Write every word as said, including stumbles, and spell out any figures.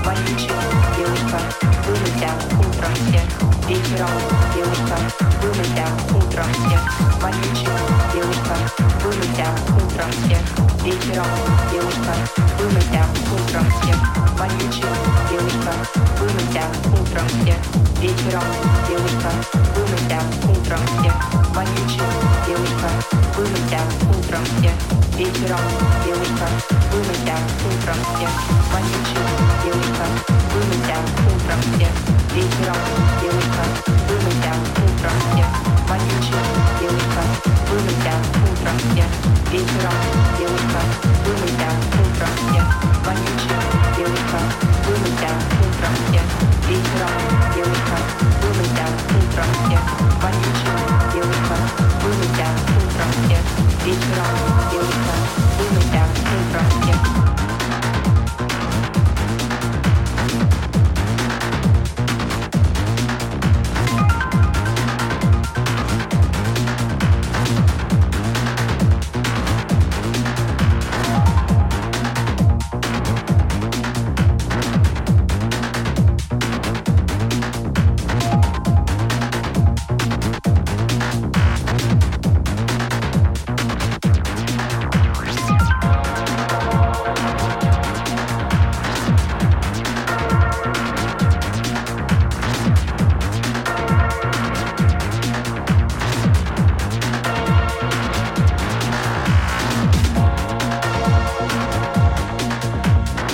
вонючая девушка, вымытая утром всех, вечером девушка, вымытая утром всех, вонючая девушка, вымытая утром всех, вечером девушка, вымытая утром всех, вонючая девушка, вымытая утром всех, вечером девушка, вымытая утром всех, вонючая девушка, вымытая утром всех, вечером девушка, вымытая утром всех, вонючая девушка, вымытая утром всех, вечером девушка, вымытая утром всех, вонючая девушка, вымытая утром всех, вечером девушка, вымытая утром всех, вонючая